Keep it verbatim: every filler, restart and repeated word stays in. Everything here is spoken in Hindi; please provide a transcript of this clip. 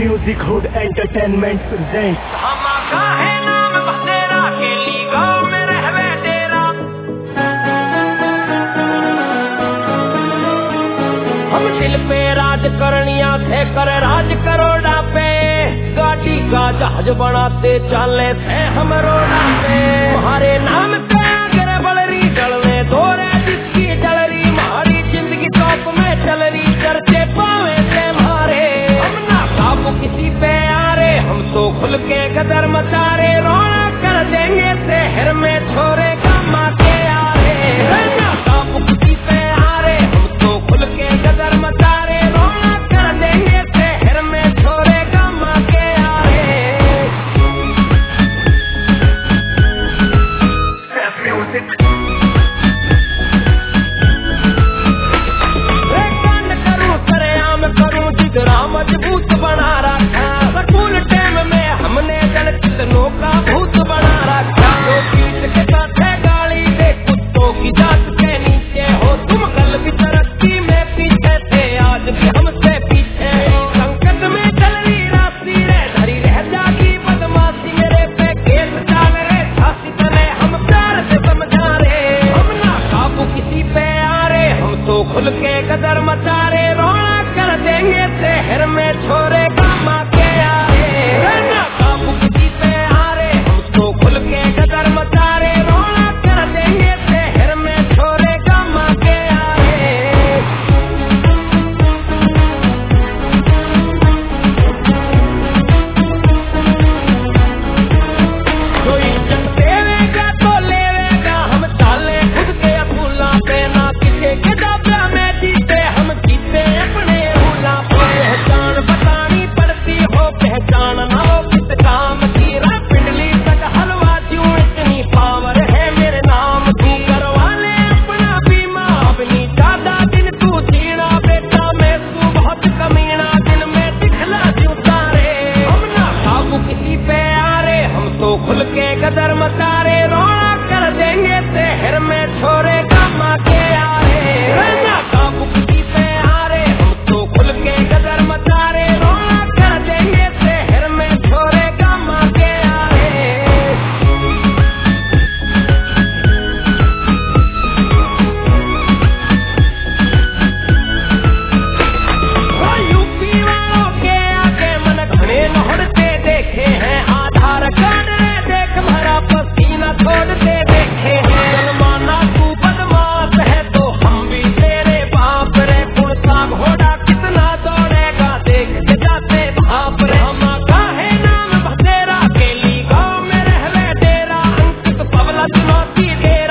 Music hood entertainment presents. हम का है नाम बसेरा के ली गाँव में रहवे डेरा। हम दिल पे राज करनिया थे कर राज करोड़ा पे। गाड़ी का जहाज बनाते चले थे हम रोड़ा पे। हमारे नाम से अगर बलरी डलने दो रे जिसकी डलरी। हमारी जिंदगी टॉप में चल रही चर्चे पावे थे मारे। हम ना काबू किसी पे आ रहे हम तो खुल के गदर मचारे। रोना कर देंगे शहर में छोरे कमा के आ रहे। ना काबू किसी पे आ रहे हम तो खुल के गदर मचारे। रोना कर देंगे शहर में छोरे कमा के आ रहे। करूं सरेआम करूं जिगरा मजबूत बना रखा। स्कूल टाइम में हमने जन कितनों का भूत बना रखा। जो पीठ के साथ है गाड़ी दे कुत्तों की जात के नीचे हो तुम। कल भी तरक्की में पीछे थे आज भी हमसे पीछे। संकट में चल रही रास्ती रे धरी रह जागी बदमाशी। मेरे पे केस डाल रहे झांसी तले हम प्यार से समझा रहे। हम ना काबू किसी पे आ रहे हम तो खुल के कदर मचा रहे। रोना कर देंगे शहर में छोरे कमा के आ रहे। ना काबू किसी पे आ रहे हम तो खुल के कदर मचा रहे। रोना कर देंगे शहर में छोरे कमा के आ रहे। कोई इज्जत देवेगा तो लेवेगा हम चाले खुद के असूला पे। ना किसी के दाबा में जीते हम जीते अपने उला पे। पहचान बतानी पड़ती हो पहचान ना हो किस काम की। रा पिंडली तक हलवा क्यों इतनी पावर है मेरे नाम की। करवा ले अपना बीमा अपनी ज्यादा दिन तू जीना बेटा। मैं तू बहुत कमीना दिन में दिखला क्यों तारे। हम ना काबू किसी पे आ रहे हम तो खुल के कदर मचा रहे। रोना कर देंगे शहर में छोरे कमा के आ रहे। ना काबू किसी पे आ रहे हम तो खुल के कदर मचा रहे। रोना कर देंगे शहर में छोरे कमा के आ रहे। यूपी वालों के आगे मन घने लौटते देखे हैं। आधार कार्ड देख भरा पसीना छोड़ते देखे हैं। सलमाना तू बदमाश है तो हम भी तेरे बाप रे। कुर्ता घोड़ा कितना दौड़ेगा देख के जाते बाप रे। हम का है नाम बसेरा के ली गाँव में रहवे डेरा। अंकित पवला चुनौती दे